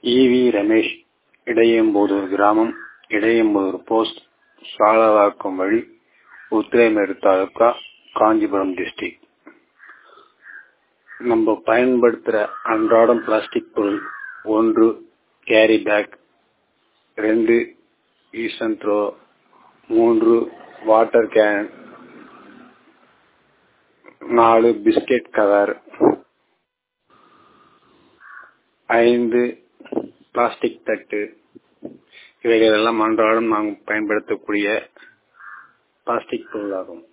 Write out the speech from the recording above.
ஈ.வி. ரமேஷ், இடையம்புதூர் கிராமம், இடையம்புதூர் போஸ்ட், சாலவாக்கம் வழி, உத்திரமேரூர் தாலுகா, காஞ்சிபுரம் டிஸ்ட்ரிக்ட். நம்ம பயன்படுத்துற அன்றாடம் பிளாஸ்டிக் பொருள்: 1 carry bag, 2 use and throw, 3 water can, 4 biscuit cover, 5 plastic தட்டு. இவைகள் எல்லாம் அன்றாடம் நாம் பயன்படுத்தக்கூடிய பிளாஸ்டிக் பொருளாகும்.